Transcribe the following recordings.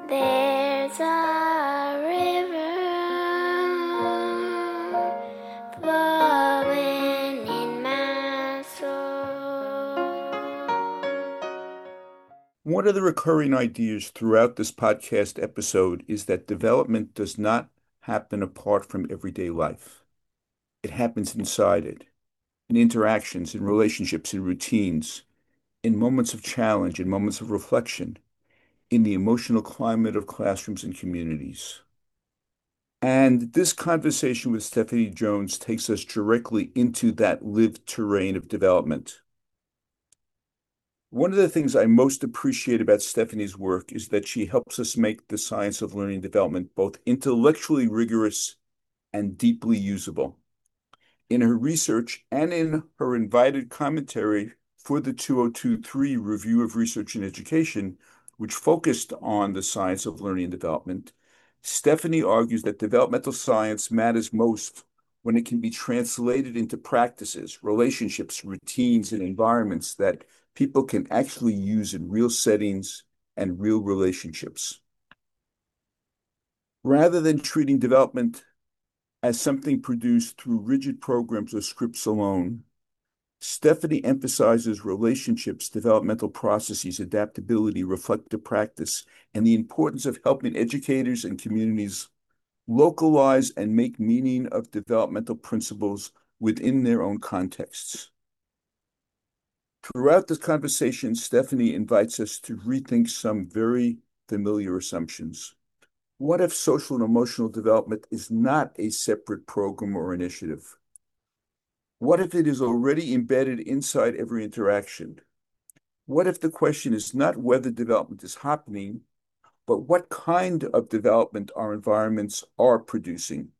There's a river flowing in my soul. One of the recurring ideas throughout this podcast episode is that development does not happen apart from everyday life. It happens inside it, in interactions, in relationships, in routines, in moments of challenge, in moments of reflection, in the emotional climate of classrooms and communities. And this conversation with Stephanie Jones takes us directly into that lived terrain of development. One of the things I most appreciate about Stephanie's work is that she helps us make the science of learning and development both intellectually rigorous and deeply usable. In her research and in her invited commentary for the 2023 Review of Research in Education, which focused on the science of learning and development, Stephanie argues that developmental science matters most when it can be translated into practices, relationships, routines, and environments that people can actually use in real settings and real relationships. Rather than treating development as something produced through rigid programs or scripts alone, Stephanie emphasizes relationships, developmental processes, adaptability, reflective practice, and the importance of helping educators and communities localize and make meaning of developmental principles within their own contexts. Throughout this conversation, Stephanie invites us to rethink some very familiar assumptions. What if social and emotional development is not a separate program or initiative? What if it is already embedded inside every interaction? What if the question is not whether development is happening, but what kind of development our environments are producing?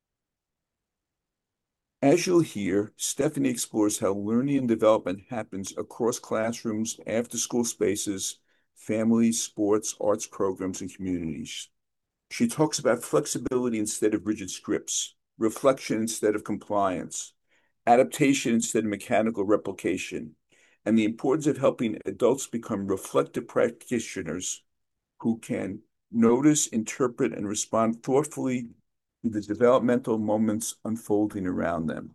As you'll hear, Stephanie explores how learning and development happens across classrooms, after-school spaces, families, sports, arts programs, and communities. She talks about flexibility instead of rigid scripts, reflection instead of compliance, adaptation instead of mechanical replication, and the importance of helping adults become reflective practitioners who can notice, interpret, and respond thoughtfully to the developmental moments unfolding around them.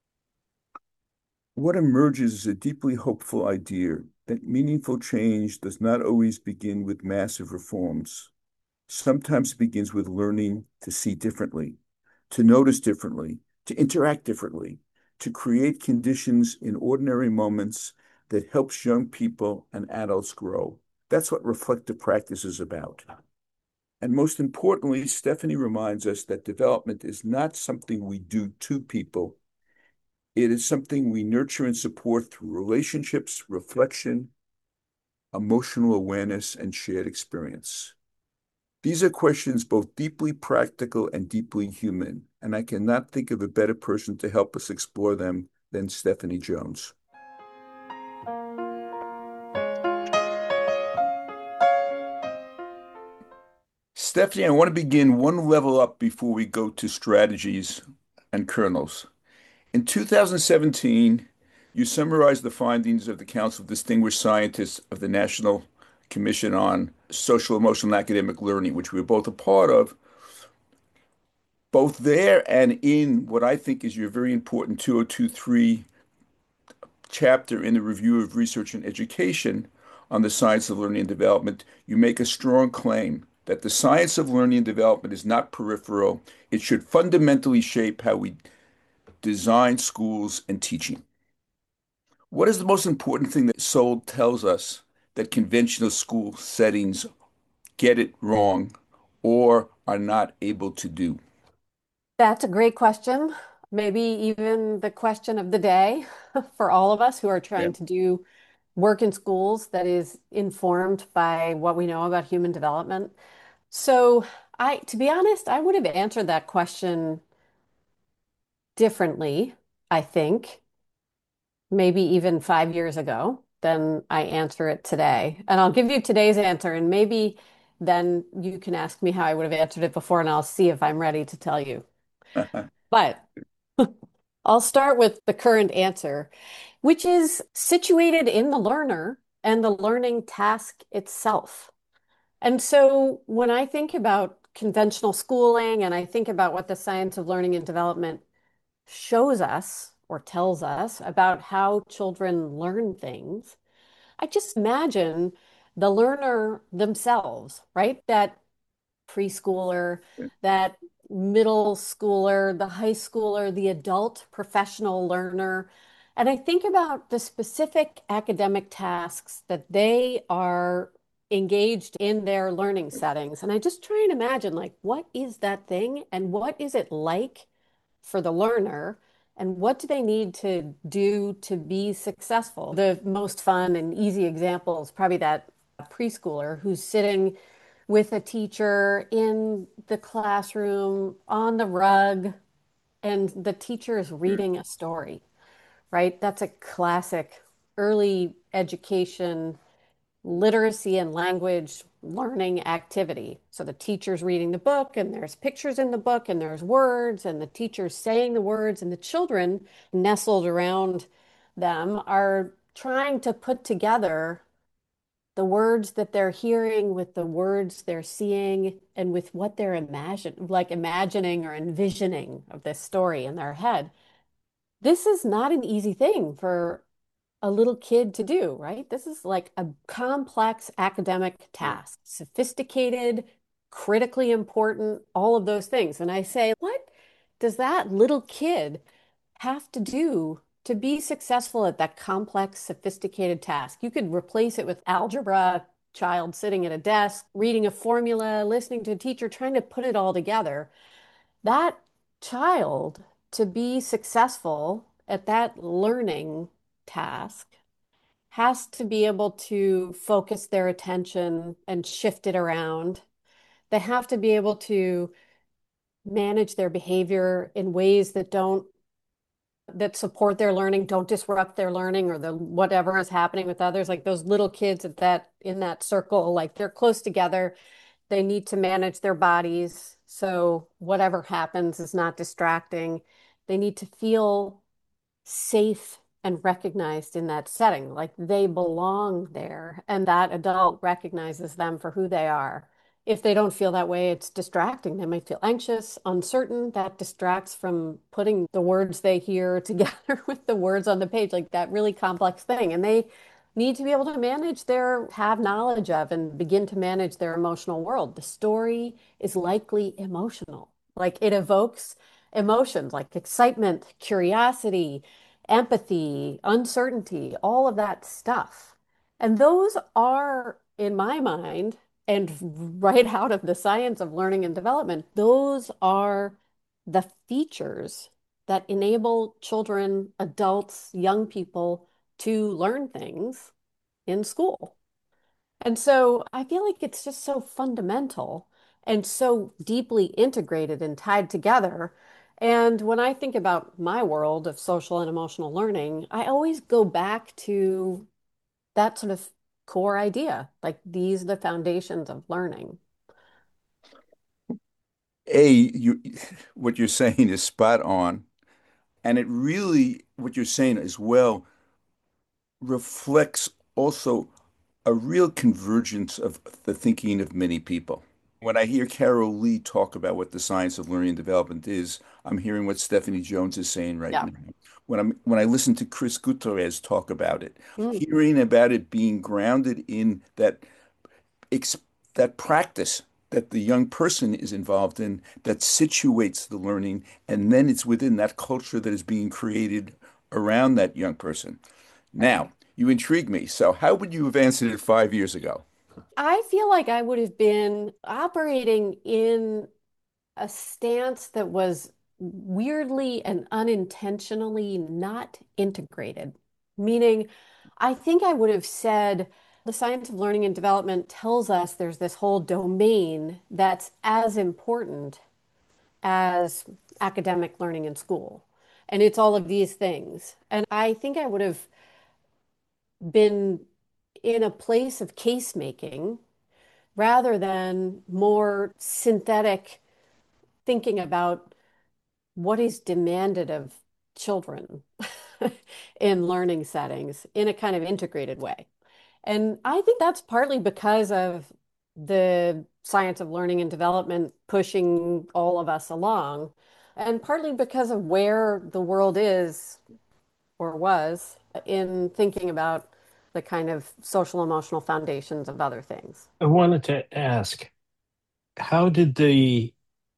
What emerges is a deeply hopeful idea that meaningful change does not always begin with massive reforms. Sometimes it begins with learning to see differently, to notice differently, to interact differently, to create conditions in ordinary moments that helps young people and adults grow. That's what reflective practice is about. And most importantly, Stephanie reminds us that development is not something we do to people. It is something we nurture and support through relationships, reflection, emotional awareness, and shared experience. These are questions both deeply practical and deeply human, and I cannot think of a better person to help us explore them than Stephanie Jones. Stephanie, I want to begin one level up before we go to strategies and kernels. In 2017, you summarized the findings of the Council of Distinguished Scientists of the National Commission on Social, Emotional, and Academic Learning, which we were both a part of, both there and in what I think is your very important 2023 chapter in the Review of Research and Education on the Science of Learning and Development. You make a strong claim that the science of learning and development is not peripheral. It should fundamentally shape how we design schools and teaching. What is the most important thing that Soul tells us that conventional school settings get it wrong or are not able to do? That's a great question. Maybe even the question of the day for all of us who are Yeah. trying to do work in schools that is informed by what we know about human development. So to be honest, I would have answered that question differently, I think, maybe even 5 years ago than I answer it today. And I'll give you today's answer, and maybe then you can ask me how I would have answered it before, and I'll see if I'm ready to tell you. But I'll start with the current answer, which is situated in the learner and the learning task itself. And so when I think about conventional schooling and I think about what the science of learning and development shows us or tells us about how children learn things, I just imagine the learner themselves, right? That preschooler, that middle schooler, the high schooler, the adult professional learner. And I think about the specific academic tasks that they are engaged in their learning settings. And I just try and imagine, like, what is that thing and what is it like for the learner? And what do they need to do to be successful? The most fun and easy example is probably that preschooler who's sitting with a teacher in the classroom on the rug, and the teacher is reading a story, right? That's a classic early education literacy and language learning activity. So the teacher's reading the book, and there's pictures in the book, and there's words, and the teacher's saying the words, and the children nestled around them are trying to put together the words that they're hearing with the words they're seeing and with what they're imagining or envisioning of this story in their head. This is not an easy thing for a little kid to do, right? This is like a complex academic task, sophisticated, critically important, all of those things. And I say, what does that little kid have to do to be successful at that complex, sophisticated task? You could replace it with algebra, child sitting at a desk, reading a formula, listening to a teacher, trying to put it all together. That child, to be successful at that learning task, has to be able to focus their attention and shift it around. They have to be able to manage their behavior in ways that support their learning, don't disrupt their learning or the whatever is happening with others. Like those little kids at that in that circle, like they're close together. They need to manage their bodies so whatever happens is not distracting. They need to feel safe and recognized in that setting, like they belong there, and that adult recognizes them for who they are. If they don't feel that way, it's distracting. They might feel anxious, uncertain. That distracts from putting the words they hear together with the words on the page, like that really complex thing. And they need to be able to have knowledge of and begin to manage their emotional world. The story is likely emotional, like it evokes emotions like excitement, curiosity, empathy, uncertainty, all of that stuff. And those are, in my mind, and right out of the science of learning and development, those are the features that enable children, adults, young people to learn things in school. And so I feel like it's just so fundamental and so deeply integrated and tied together. And when I think about my world of social and emotional learning, I always go back to that sort of core idea. Like these are the foundations of learning. You, what you're saying is spot on. And it really, what you're saying as well, reflects also a real convergence of the thinking of many people. When I hear Carol Lee talk about what the science of learning and development is, I'm hearing what Stephanie Jones is saying right Yeah. now. When I listen to Chris Gutierrez talk about it, Mm. hearing about it being grounded in ex that practice that the young person is involved in that situates the learning, and then it's within that culture that is being created around that young person. Now, you intrigue me. So, how would you have answered it 5 years ago? I feel like I would have been operating in a stance that was weirdly and unintentionally not integrated. Meaning, I think I would have said the science of learning and development tells us there's this whole domain that's as important as academic learning in school. And it's all of these things. And I think I would have been in a place of case making rather than more synthetic thinking about what is demanded of children in learning settings in a kind of integrated way. And I think that's partly because of the science of learning and development pushing all of us along, and partly because of where the world is or was in thinking about the kind of social emotional foundations of other things. I wanted to ask, how did the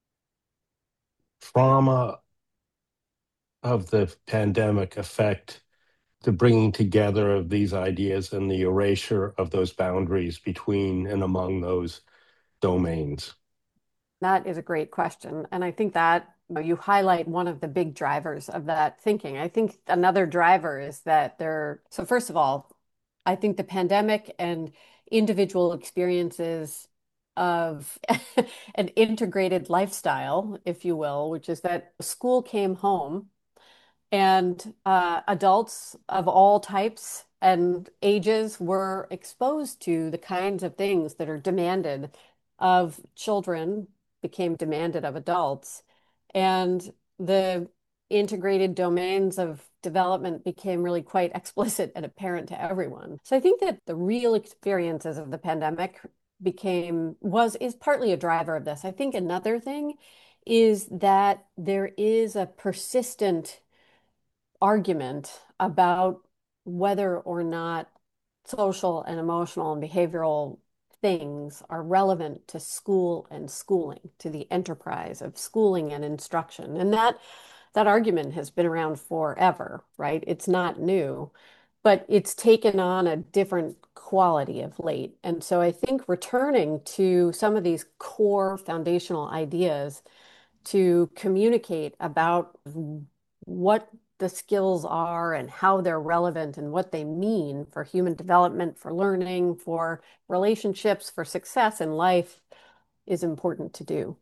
trauma of the pandemic affect the bringing together of these ideas and the erasure of those boundaries between and among those domains? That is a great question. And I think that you highlight one of the big drivers of that thinking. I think another driver is that so first of all, I think the pandemic and individual experiences of an integrated lifestyle, if you will, which is that school came home and adults of all types and ages were exposed to the kinds of things that are demanded of children, became demanded of adults. And the integrated domains of development became really quite explicit and apparent to everyone. So I think that the real experiences of the pandemic is partly a driver of this. I think another thing is that there is a persistent argument about whether or not social and emotional and behavioral things are relevant to school and schooling, to the enterprise of schooling and instruction. And that argument has been around forever, right? It's not new, but it's taken on a different quality of late. And so I think returning to some of these core foundational ideas to communicate about what the skills are and how they're relevant and what they mean for human development, for learning, for relationships, for success in life is important to do.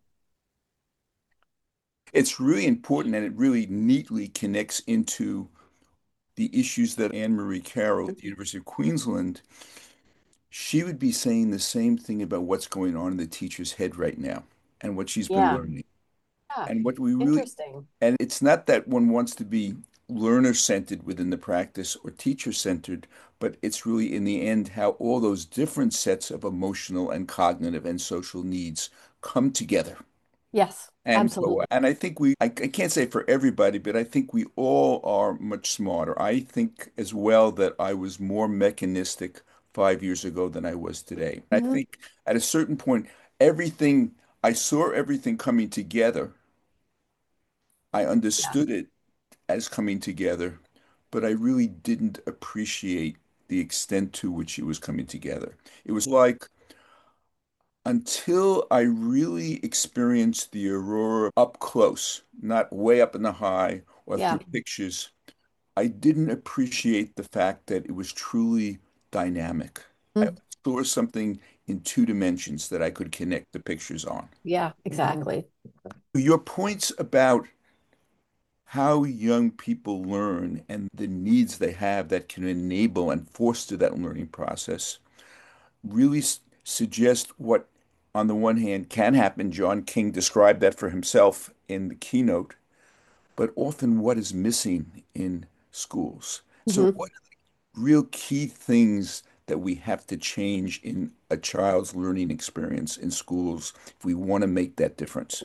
It's really important and it really neatly connects into the issues that Anne Marie Carroll at the University of Queensland, she would be saying the same thing about what's going on in the teacher's head right now and what she's been Yeah, learning. yeah, And what we really, interesting. and it's not that one wants to be learner-centered within the practice or teacher-centered, but it's really in the end how all those different sets of emotional and cognitive and social needs come together. Yes, And so, absolutely. and I think I can't say for everybody, but I think we all are much smarter. I think as well that I was more mechanistic 5 years ago than I was today. I Mhm. think at a certain point, everything, I saw everything coming together. I Yeah. understood it as coming together, but I really didn't appreciate the extent to which it was coming together. It was like until I really experienced the aurora up close, not way up in the high or through Yeah. pictures, I didn't appreciate the fact that it was truly dynamic. I Mm. saw something in 2 dimensions that I could connect the pictures on. Yeah, exactly. Your points about how young people learn and the needs they have that can enable and foster that learning process really suggest what, on the one hand, can happen. John King described that for himself in the keynote, but often what is missing in schools. So, Mhm. what real key things that we have to change in a child's learning experience in schools if we want to make that difference?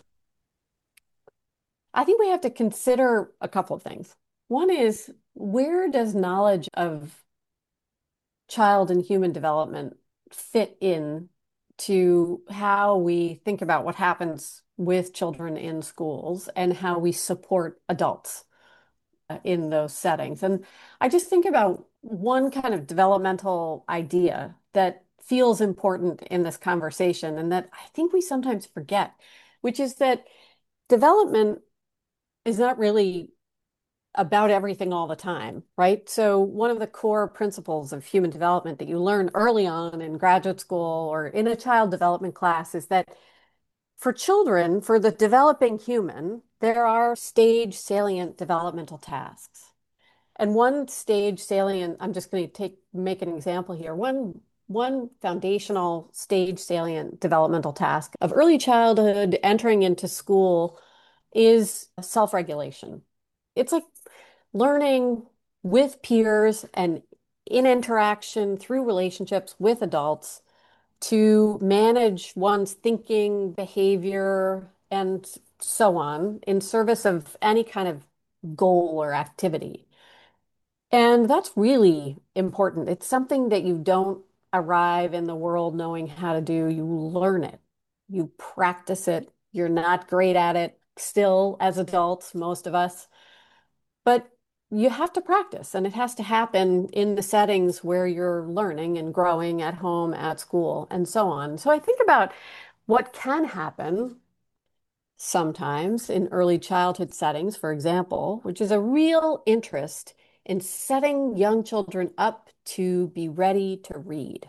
I think we have to consider a couple of things. One is, where does knowledge of child and human development fit in to how we think about what happens with children in schools and how we support adults in those settings? And I just think about one kind of developmental idea that feels important in this conversation and that I think we sometimes forget, which is that development is not really about everything all the time, right? So one of the core principles of human development that you learn early on in graduate school or in a child development class is that for children, for the developing human, there are stage salient developmental tasks. And one stage salient, I'm just going to make an example here. One foundational stage salient developmental task of early childhood entering into school is self-regulation. It's like learning with peers and in interaction through relationships with adults to manage one's thinking, behavior, and so on in service of any kind of goal or activity. And that's really important. It's something that you don't arrive in the world knowing how to do. You learn it, you practice it. You're not great at it still as adults, most of us, but you have to practice, and it has to happen in the settings where you're learning and growing at home, at school, and so on. So I think about what can happen sometimes in early childhood settings, for example, which is a real interest in setting young children up to be ready to read.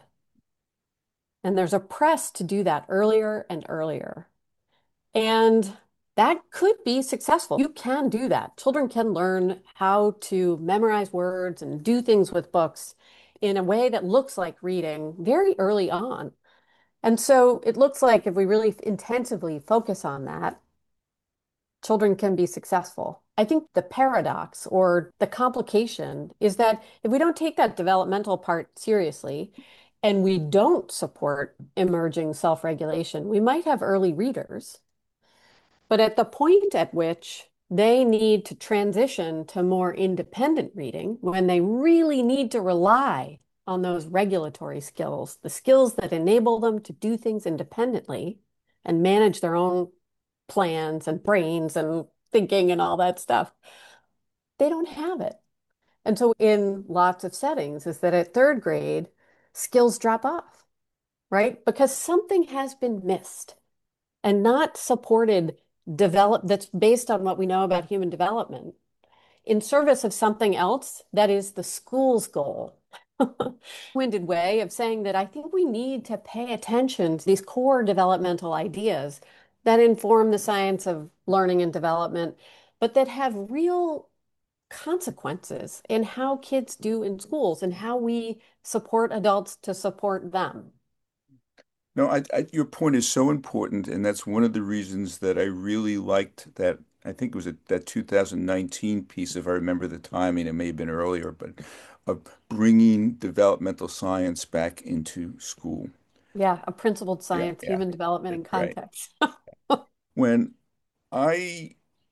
And there's a press to do that earlier and earlier. And that could be successful. You can do that. Children can learn how to memorize words and do things with books in a way that looks like reading very early on. And so it looks like if we really intensively focus on that, children can be successful. I think the paradox or the complication is that if we don't take that developmental part seriously and we don't support emerging self-regulation, we might have early readers, but at the point at which they need to transition to more independent reading, when they really need to rely on those regulatory skills, the skills that enable them to do things independently and manage their own plans and brains and thinking and all that stuff, they don't have it. And so in lots of settings is that at third grade, skills drop off, right? Because something has been missed and not supported that's based on what we know about human development in service of something else that is the school's goal. Winded way of saying that I think we need to pay attention to these core developmental ideas that inform the science of learning and development, but that have real consequences in how kids do in schools and how we support adults to support them. No, your point is so important, and that's one of the reasons that I really liked that. I think it was that 2019 piece, if I remember the timing. It may have been earlier, but of bringing developmental science back into school. Yeah, a principled Yeah, science, yeah, human development, and that's right. context. When I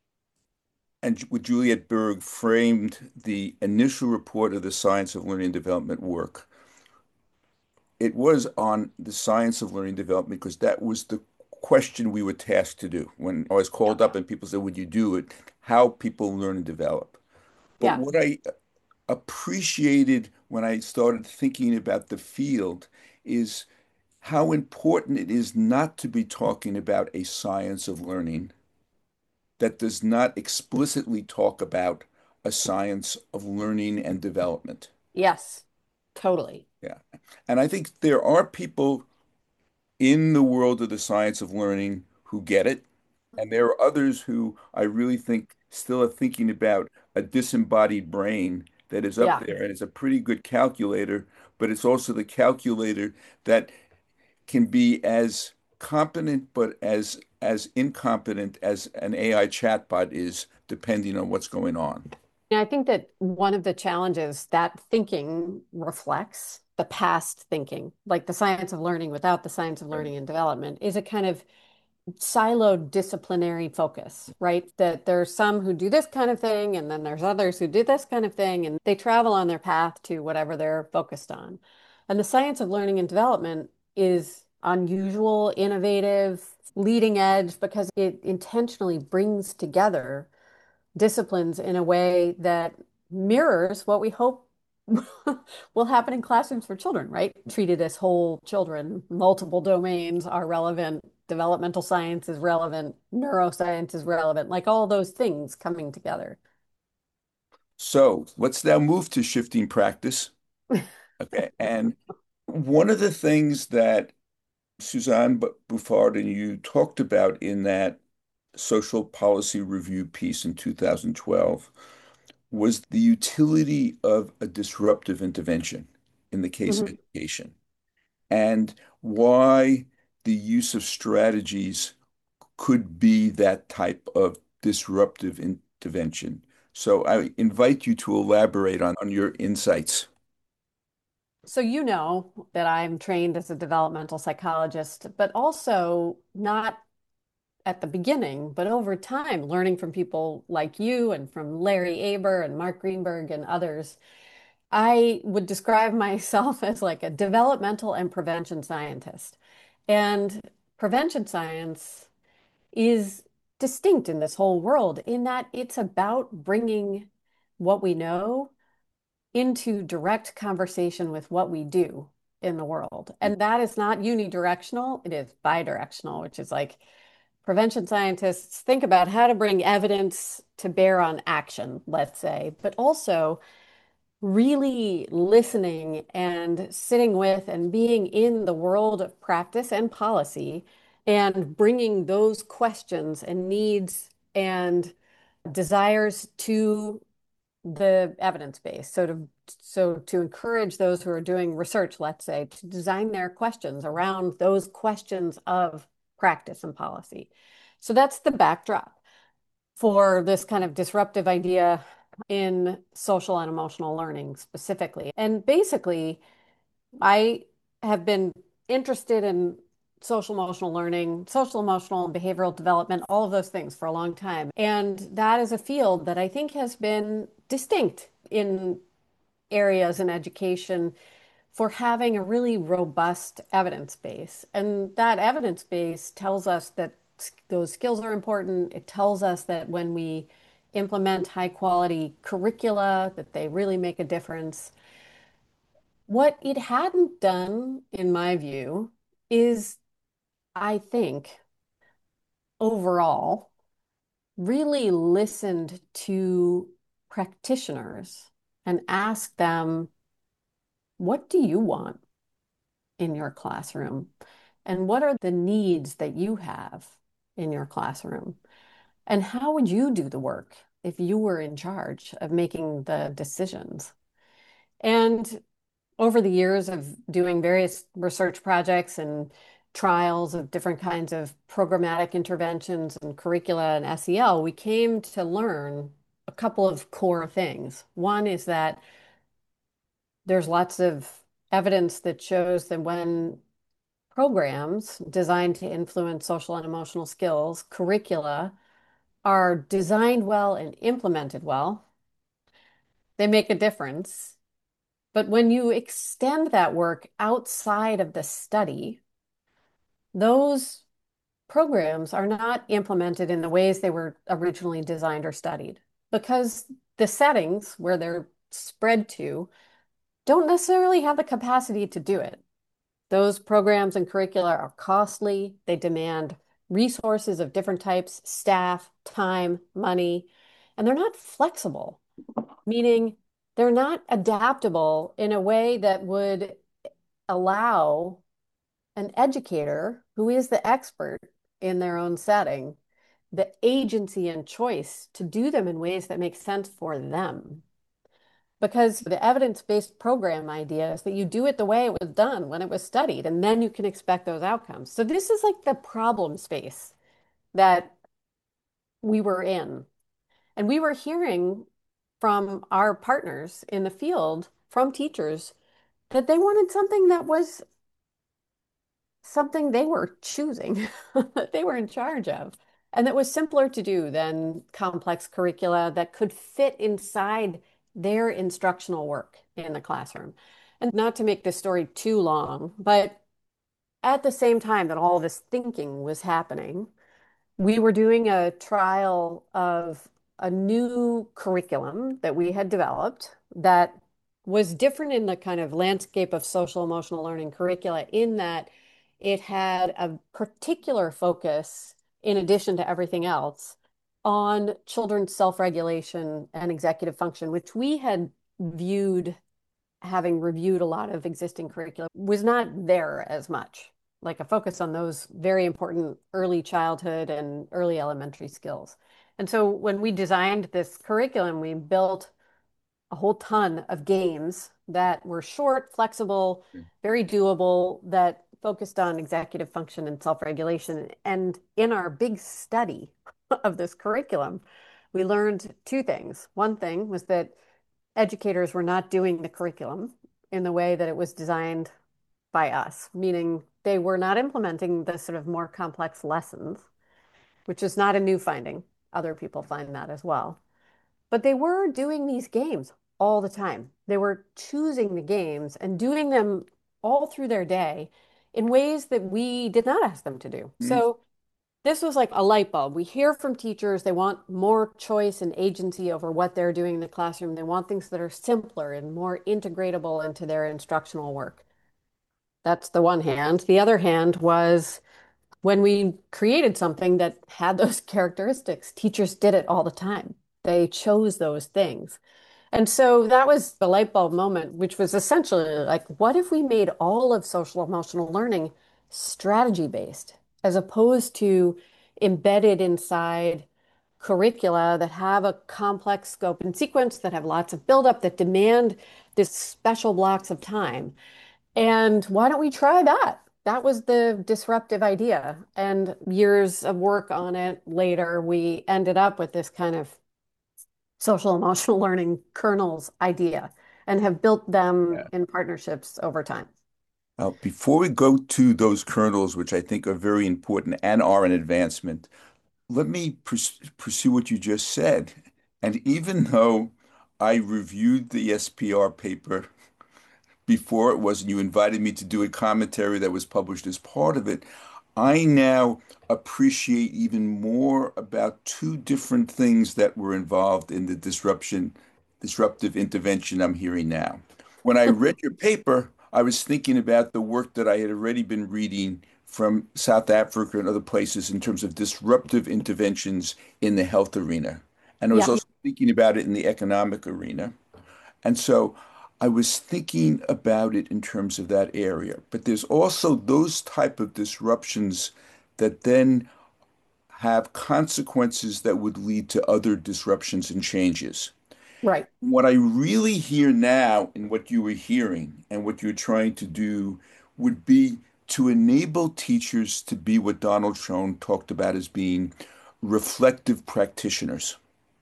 and with Juliet Berg framed the initial report of the Science of Learning and Development work, it was on the science of learning and development because that was the question we were tasked to do. When I was Yeah. called up and people said, "Would you do it?" How people learn and develop. But Yeah. what I appreciated when I started thinking about the field is how important it is not to be talking about a science of learning that does not explicitly talk about a science of learning and development. Yes, totally. Yeah. And I think there are people in the world of the science of learning who get it. And there are others who I really think still are thinking about a disembodied brain that is up Yeah. there. And it's a pretty good calculator, but it's also the calculator that can be as competent but as incompetent as an AI chatbot is, depending on what's going on. And I think that one of the challenges that thinking reflects, the past thinking, like the science of learning without the science of Right. learning and development, is a kind of siloed disciplinary focus, right? That there's some who do this kind of thing, and then there's others who do this kind of thing, and they travel on their path to whatever they're focused on. And the science of learning and development is unusual, innovative, leading edge because it intentionally brings together disciplines in a way that mirrors what we hope will happen in classrooms for children, right? Treated as whole children, multiple domains are relevant, developmental science is relevant, neuroscience is relevant, like all those things coming together. So let's now move to shifting practice. Okay. And one of the things that Suzanne Buffard and you talked about in that social policy review piece in 2012 was the utility of a disruptive intervention in the case of Mhm. education and why the use of strategies could be that type of disruptive intervention. So I invite you to elaborate on your insights. So you know that I'm trained as a developmental psychologist, but also not at the beginning, but over time, learning from people like you and from Larry Aber and Mark Greenberg and others. I would describe myself as like a developmental and prevention scientist. And prevention science is distinct in this whole world in that it's about bringing what we know into direct conversation with what we do in the world. And that is not unidirectional, it is bidirectional, which is like prevention scientists think about how to bring evidence to bear on action, let's say, but also really listening and sitting with and being in the world of practice and policy and bringing those questions and needs and desires to the evidence base. So to encourage those who are doing research, let's say, to design their questions around those questions of practice and policy. So that's the backdrop for this kind of disruptive idea in social and emotional learning specifically. And basically, I have been interested in social emotional learning, social emotional and behavioral development, all of those things for a long time. And that is a field that I think has been distinct in areas in education for having a really robust evidence base. And that evidence base tells us that those skills are important. It tells us that when we implement high quality curricula, that they really make a difference. What it hadn't done, in my view, is, I think, overall, really listened to practitioners and asked them, what do you want in your classroom? And what are the needs that you have in your classroom? And how would you do the work if you were in charge of making the decisions? And over the years of doing various research projects and trials of different kinds of programmatic interventions and curricula and SEL, we came to learn a couple of core things. One is that there's lots of evidence that shows that when programs designed to influence social and emotional skills, curricula, are designed well and implemented well, they make a difference. But when you extend that work outside of the study, those programs are not implemented in the ways they were originally designed or studied because the settings where they're spread to don't necessarily have the capacity to do it. Those programs and curricula are costly. They demand resources of different types, staff, time, money, and they're not flexible, meaning they're not adaptable in a way that would allow an educator who is the expert in their own setting the agency and choice to do them in ways that make sense for them. Because the evidence-based program idea is that you do it the way it was done when it was studied, and then you can expect those outcomes. So this is like the problem space that we were in. And we were hearing from our partners in the field, from teachers, that they wanted something that was something they were choosing, that they were in charge of, and that was simpler to do than complex curricula that could fit inside their instructional work in the classroom. And not to make this story too long, but at the same time that all this thinking was happening, we were doing a trial of a new curriculum that we had developed that was different in the kind of landscape of social emotional learning curricula in that it had a particular focus, in addition to everything else, on children's self-regulation and executive function, which we had viewed, having reviewed a lot of existing curricula, was not there as much, like a focus on those very important early childhood and early elementary skills. And so when we designed this curriculum, we built a whole ton of games that were short, flexible, very doable, that focused on executive function and self-regulation. And in our big study of this curriculum, we learned two things. One thing was that educators were not doing the curriculum in the way that it was designed by us, meaning they were not implementing the sort of more complex lessons, which is not a new finding. Other people find that as well. But they were doing these games all the time. They were choosing the games and doing them all through their day in ways that we did not ask them to do. Mhm. So this was like a light bulb. We hear from teachers, they want more choice and agency over what they're doing in the classroom. They want things that are simpler and more integratable into their instructional work. That's the one hand. The other hand was when we created something that had those characteristics, teachers did it all the time. They chose those things. And so that was the light bulb moment, which was essentially like, what if we made all of social emotional learning strategy based, as opposed to embedded inside curricula that have a complex scope and sequence, that have lots of buildup, that demand this special blocks of time? And why don't we try that? That was the disruptive idea. And years of work on it later, we ended up with this kind of social emotional learning kernels idea and have built them Yeah. in partnerships over time. Now, before we go to those kernels, which I think are very important and are an advancement, let me pursue what you just said. And even though I reviewed the SPR paper before it was, and you invited me to do a commentary that was published as part of it, I now appreciate even more about two different things that were involved in the disruptive intervention I'm hearing now. When I read your paper, I was thinking about the work that I had already been reading from South Africa and other places in terms of disruptive interventions in the health arena. And I was Yeah, also thinking about it in the economic arena. And so I was thinking about it in terms of that area. But there's also those type of disruptions that then have consequences that would lead to other disruptions and changes. right. What I really hear now in what you were hearing and what you're trying to do would be to enable teachers to be what Donald Schoen talked about as being reflective practitioners.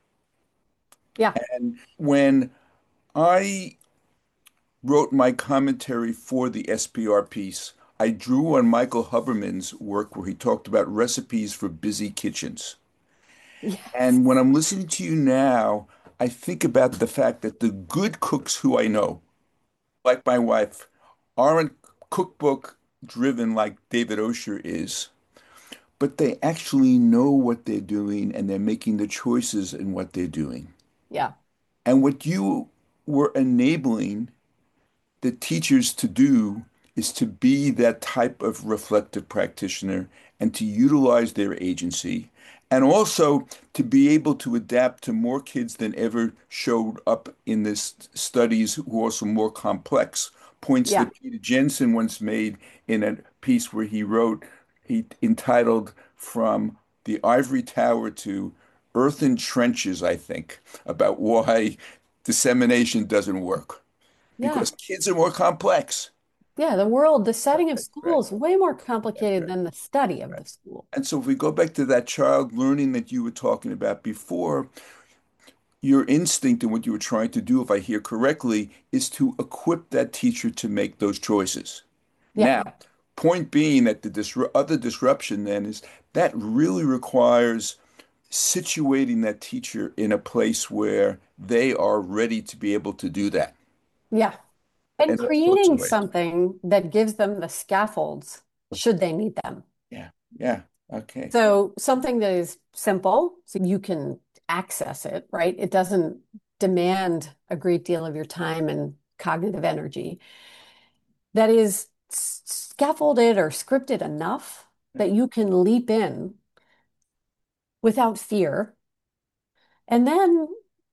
Yeah. And when I wrote my commentary for the SPR piece, I drew on Michael Huberman's work where he talked about recipes for busy kitchens. Yes. And when I'm listening to you now, I think about the fact that the good cooks who I know, like my wife, aren't cookbook driven like David Osher is, but they actually know what they're doing and they're making the choices in what they're doing. Yeah. And what you were enabling the teachers to do is to be that type of reflective practitioner and to utilize their agency and also to be able to adapt to more kids than ever showed up in this studies who are also more complex. Points Yeah. that Peter Jensen once made in a piece where he entitled From the Ivory Tower to Earthen Trenches, I think, about why dissemination doesn't work Yeah. because kids are more complex. Yeah. The world, the Right, setting of right, school is way more right, complicated right, than the study of right. the school. And so if we go back to that child learning that you were talking about before, your instinct and what you were trying to do, if I hear correctly, is to equip that teacher to make those choices. Yeah. Now, point being that the other disruption then is that really requires situating that teacher in a place where they are ready to be able to do that Yeah. And in all sorts of creating ways. something that gives them the scaffolds should they need them. Yeah, yeah, okay. So something that is simple, so you can access it, right? It doesn't demand a great deal of your time and cognitive energy. That is scaffolded or scripted enough that you can leap in without fear. And then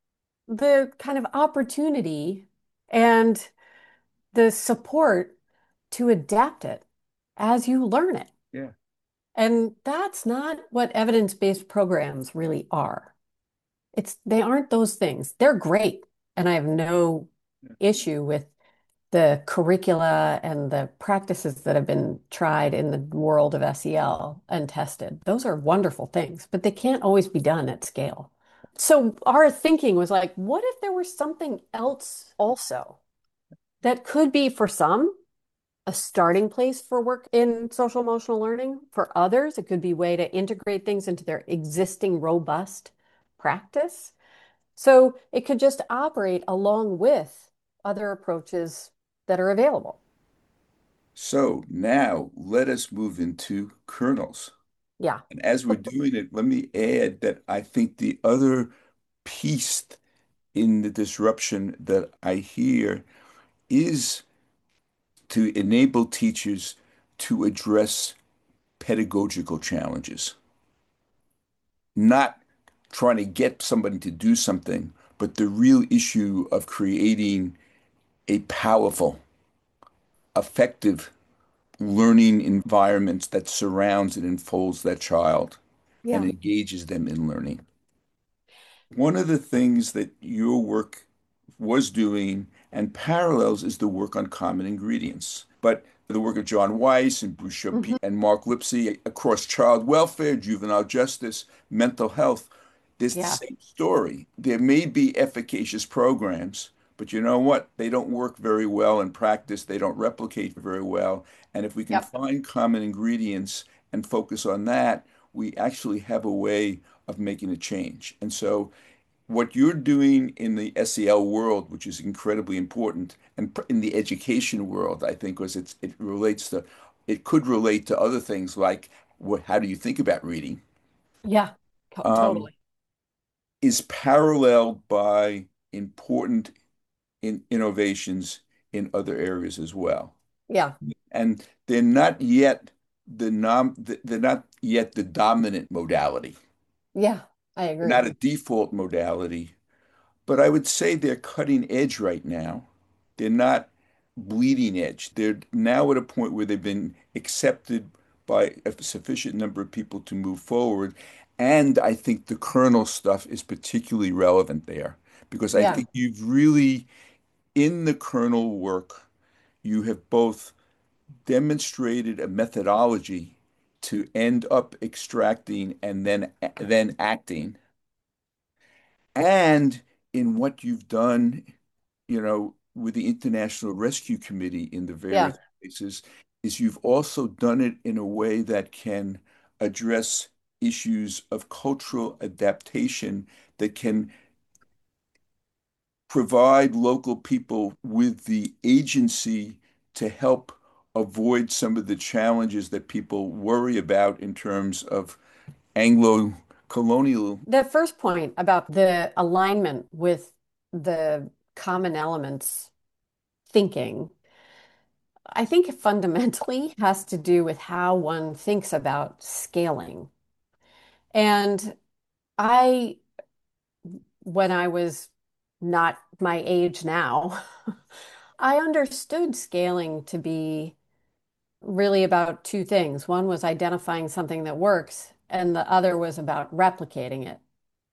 the kind of opportunity and the support to adapt it as you learn it. Yeah. And that's not what evidence-based programs really are. They aren't those things. They're great. And I have no issue with the curricula and the practices that have been tried in the world of SEL and tested. Those are wonderful things, but they can't always be done at scale. So our thinking was like, what if there was something else also? That could be for some a starting place for work in social emotional learning. For others, it could be a way to integrate things into their existing robust practice. So it could just operate along with other approaches that are available. So now let us move into kernels. Yeah. And as we're doing it, let me add that I think the other piece in the disruption that I hear is to enable teachers to address pedagogical challenges, not trying to get somebody to do something, but the real issue of creating a powerful, effective learning environment that surrounds and enfolds that child and Yeah. engages them in learning. One of the things that your work was doing and parallels is the work on common ingredients. But the work of John Weiss and Bruce Hmm. Chaput and Mark Lipsey across child welfare, juvenile justice, mental health, there's the Yeah. same story. There may be efficacious programs, but you know what? They don't work very well in practice. They don't replicate very well. And if we can Yep. find common ingredients and focus on that, we actually have a way of making a change. And so what you're doing in the SEL world, which is incredibly important, and in the education world, I think, was it relates to, it could relate to other things like how do you think about reading, Yeah. um, Totally. is paralleled by important innovations in other areas as well. Yeah. And they're not yet they're not yet the dominant modality. Yeah. I They're agree. not a default modality. But I would say they're cutting edge right now. They're not bleeding edge. They're now at a point where they've been accepted by a sufficient number of people to move forward. And I think the kernel stuff is particularly relevant there because I Yeah. think you've really, in the kernel work, you have both demonstrated a methodology to end up extracting and then acting, and in what you've done with the International Rescue Committee in the Yeah. various places, is you've also done it in a way that can address issues of cultural adaptation that can provide local people with the agency to help avoid some of the challenges that people worry about in terms of Anglo-colonial. The first point about the alignment with the common elements thinking, I think it fundamentally has to do with how one thinks about scaling. And I, when I was not my age now, I understood scaling to be really about two things. One was identifying something that works, and the other was about replicating it.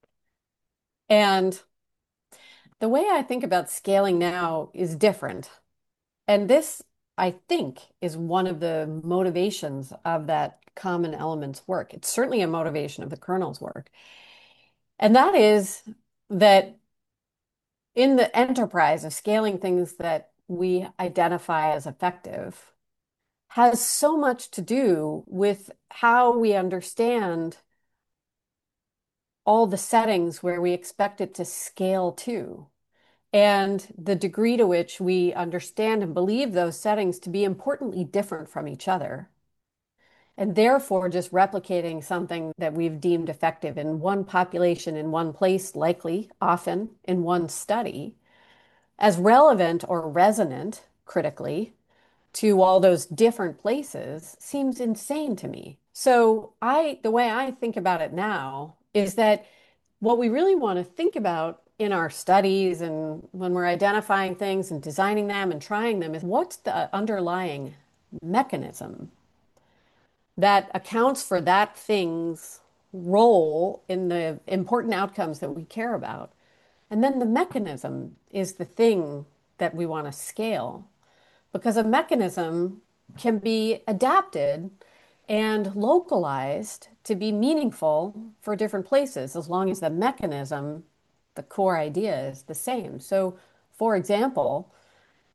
And the way I think about scaling now is different. And this, I think, is one of the motivations of that common elements work. It's certainly a motivation of the kernel's work. And that is that in the enterprise of scaling things that we identify as effective has so much to do with how we understand all the settings where we expect it to scale to, and the degree to which we understand and believe those settings to be importantly different from each other. And therefore, just replicating something that we've deemed effective in one population, in one place, likely, often in one study, as relevant or resonant critically to all those different places seems insane to me. So the way I think about it now is that what we really want to think about in our studies and when we're identifying things and designing them and trying them is what's the underlying mechanism that accounts for that thing's role in the important outcomes that we care about. And then the mechanism is the thing that we want to scale because a mechanism can be adapted and localized to be meaningful for different places as long as the mechanism, the core idea is the same. So, for example,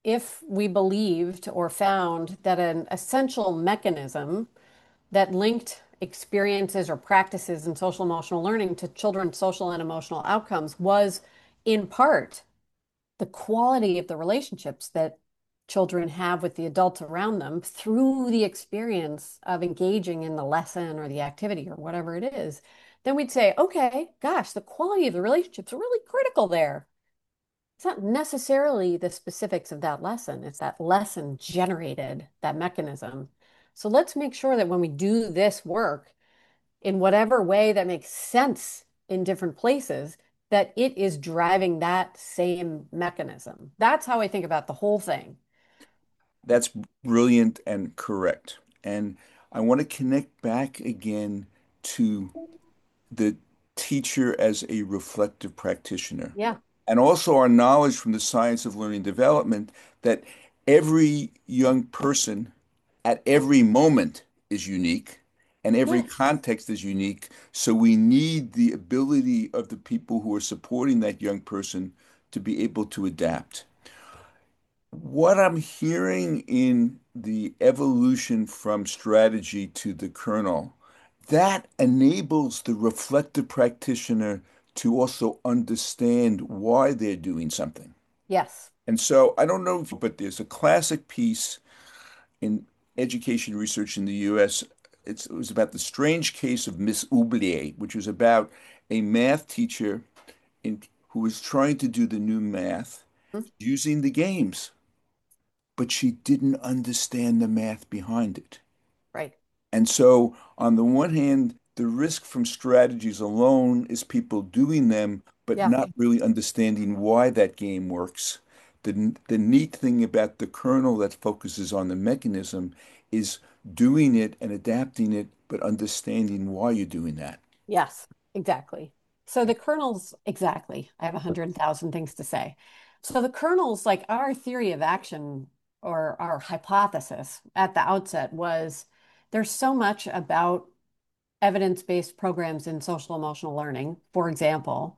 if we believed or found that an essential mechanism that linked experiences or practices in social emotional learning to children's social and emotional outcomes was in part the quality of the relationships that children have with the adults around them through the experience of engaging in the lesson or the activity or whatever it is, then we'd say, okay, gosh, the quality of the relationships are really critical there. It's not necessarily the specifics of that lesson, it's that lesson generated that mechanism. So let's make sure that when we do this work in whatever way that makes sense in different places, that it is driving that same mechanism. That's how I think about the whole thing. That's brilliant and correct. And I want to connect back again to the teacher as a reflective practitioner, Yeah. and also our knowledge from the science of learning development that every young person at every moment is unique and every Yeah. context is unique. So we need the ability of the people who are supporting that young person to be able to adapt. What I'm hearing in the evolution from strategy to the kernel, that enables the reflective practitioner to also understand why they're doing something. Yes. And so I don't know if, but there's a classic piece in education research in the US. It was about the strange case of Miss Oublier, which was about a math teacher who was trying to do the new math Mhm. using the games, but she didn't understand the math behind it. Right. And so, on the one hand, the risk from strategies alone is people doing them, but Yeah. not really understanding why that game works. The neat thing about the kernel that focuses on the mechanism is doing it and adapting it, but understanding why you're doing that. Yes, exactly. So the kernels, exactly. I have 100,000 things to say. So the kernels, like our theory of action or our hypothesis at the outset was there's so much about evidence-based programs in social emotional learning, for example,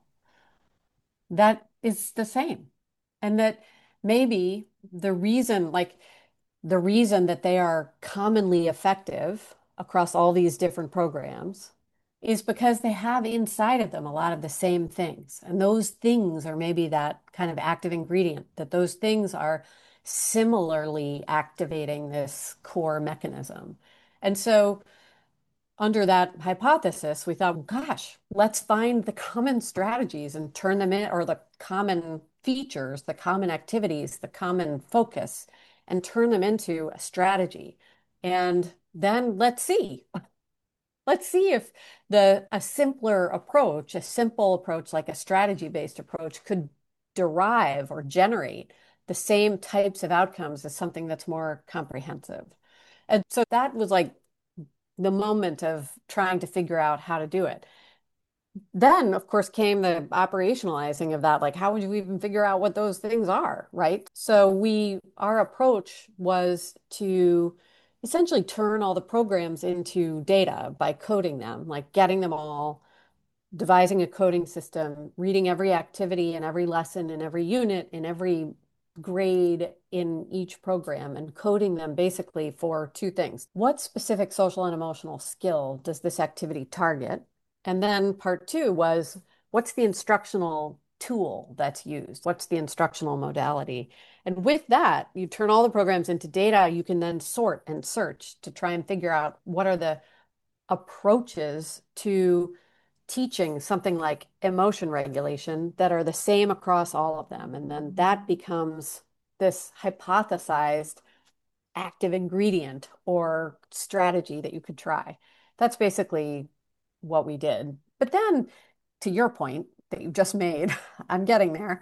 that is the same. And that maybe the reason that they are commonly effective across all these different programs is because they have inside of them a lot of the same things. And those things are maybe that kind of active ingredient, that those things are similarly activating this core mechanism. And so under that hypothesis, we thought, gosh, let's find the common strategies and turn them in, or the common features, the common activities, the common focus, and turn them into a strategy. And then let's see. Let's see if a simpler approach, a simple approach like a strategy-based approach could derive or generate the same types of outcomes as something that's more comprehensive. And so that was like the moment of trying to figure out how to do it. Then, of course, came the operationalizing of that. Like, how would you even figure out what those things are, right? So our approach was to essentially turn all the programs into data by coding them, like getting them all, devising a coding system, reading every activity and every lesson in every unit in every grade in each program and coding them basically for two things. What specific social and emotional skill does this activity target? And then part two was what's the instructional tool that's used? What's the instructional modality? And with that, you turn all the programs into data. You can then sort and search to try and figure out what are the approaches to teaching something like emotion regulation that are the same across all of them. And then that becomes this hypothesized active ingredient or strategy that you could try. That's basically what we did. But then, to your point that you just made, I'm getting there.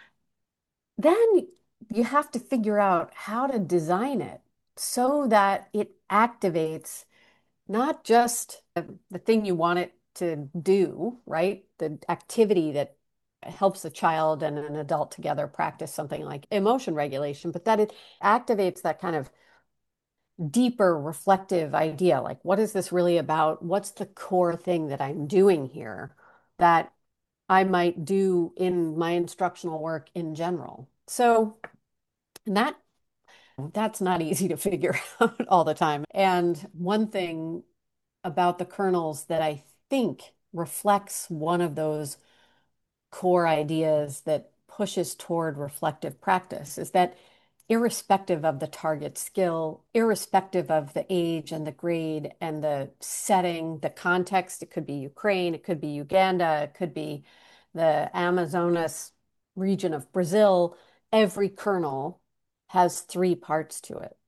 Then you have to figure out how to design it so that it activates not just the thing you want it to do, right? The activity that helps a child and an adult together practice something like emotion regulation, but that it activates that kind of deeper reflective idea. Like, what is this really about? What's the core thing that I'm doing here that I might do in my instructional work in general? So And that's not easy to figure out all the time. And one thing about the kernels that I think reflects one of those core ideas that pushes toward reflective practice is that irrespective of the target skill, irrespective of the age and the grade and the setting, the context, it could be Ukraine, it could be Uganda, it could be the Amazonas region of Brazil, every kernel has three parts to it.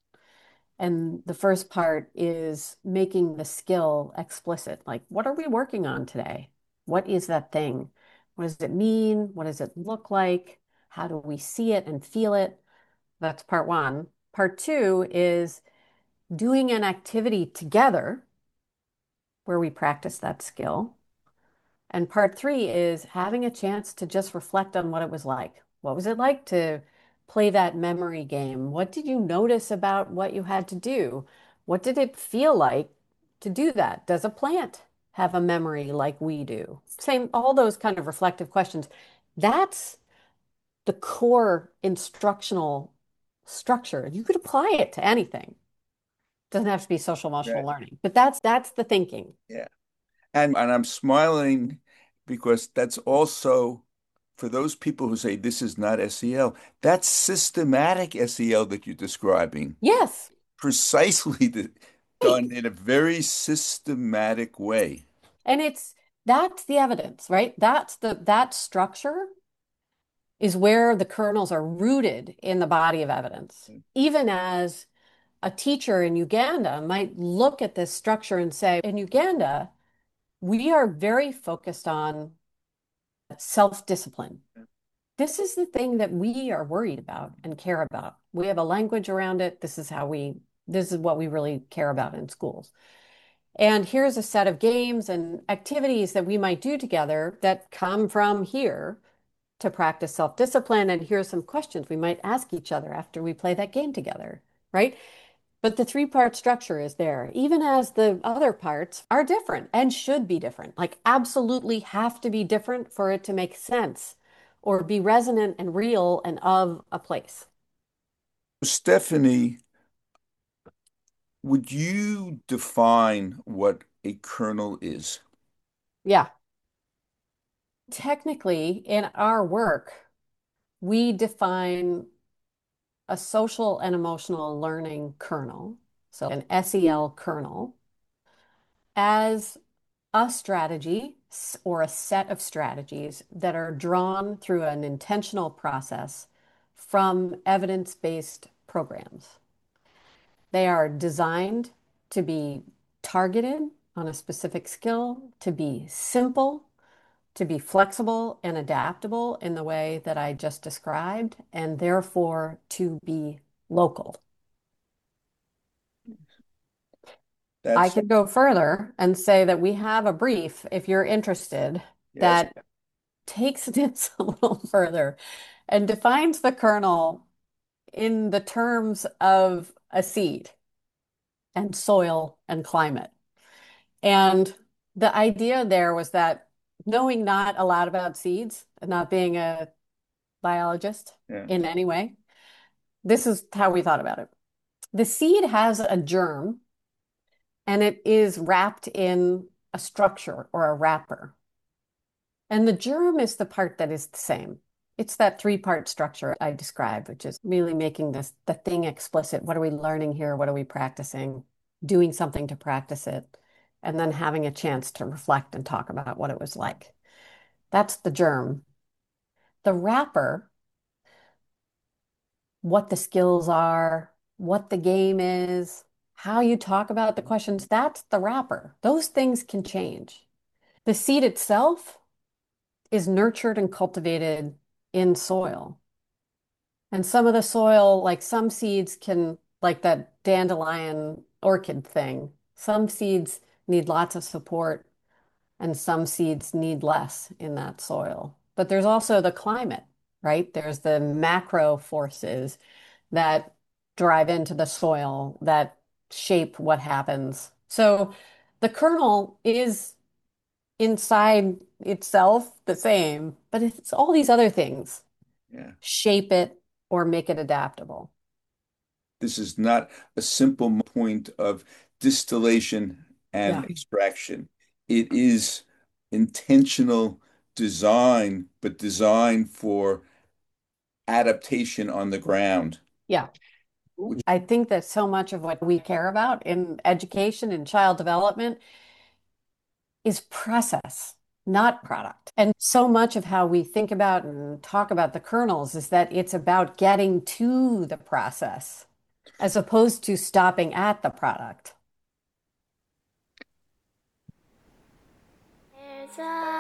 And the first part is making the skill explicit. Like, what are we working on today? What is that thing? What does it mean? What does it look like? How do we see it and feel it? That's part one. Part two is doing an activity together where we practice that skill. And part three is having a chance to just reflect on what it was like. What was it like to play that memory game? What did you notice about what you had to do? What did it feel like to do that? Does a plant have a memory like we do? Same, all those kind of reflective questions. That's the core instructional structure. You could apply it to anything. Doesn't have to be social emotional Right. learning, but that's the thinking. Yeah. And I'm smiling because that's also for those people who say this is not SEL, that's systematic SEL that you're describing. Yes. Precisely done in a very systematic way. And that's the evidence, right? That structure is where the kernels are rooted in the body of evidence. Even as a teacher in Uganda might look at this structure and say, in Uganda, we are very focused on self-discipline. This is the thing that we are worried about and care about. We have a language around it. This is what we really care about in schools. And here's a set of games and activities that we might do together that come from here to practice self-discipline. And here's some questions we might ask each other after we play that game together, right? But the three-part structure is there, even as the other parts are different and should be different, like absolutely have to be different for it to make sense or be resonant and real and of a place. Stephanie, would you define what a kernel is? Yeah. Technically, in our work, we define a social and emotional learning kernel, so an SEL kernel, as a strategy or a set of strategies that are drawn through an intentional process from evidence-based programs. They are designed to be targeted on a specific skill, to be simple, to be flexible and adaptable in the way that I just described, and therefore to be local. I That's could go further and say that we have a brief, if you're interested, yes. that takes this a little further and defines the kernel in the terms of a seed and soil and climate. And the idea there was that knowing not a lot about seeds and not being a biologist Yeah. in any way, this is how we thought about it. The seed has a germ and it is wrapped in a structure or a wrapper. And the germ is the part that is the same. It's that three-part structure I described, which is really making the thing explicit. What are we learning here? What are we practicing? Doing something to practice it, and then having a chance to reflect and talk about what it was like. That's the germ. The wrapper, what the skills are, what the game is, how you talk about the questions, that's the wrapper. Those things can change. The seed itself is nurtured and cultivated in soil. And some of the soil, like some seeds can, like that dandelion orchid thing, some seeds need lots of support and some seeds need less in that soil. But there's also the climate, right? There's the macro forces that drive into the soil that shape what happens. So the kernel is inside itself the same, but it's all these other things Yeah. shape it or make it adaptable. This is not a simple point of distillation and Yeah. extraction. It is intentional design, but design for adaptation on the ground. Yeah. Which I think that so much of what we care about in education and child development is process, not product. And so much of how we think about and talk about the kernels is that it's about getting to the process as opposed to stopping at the product. There's a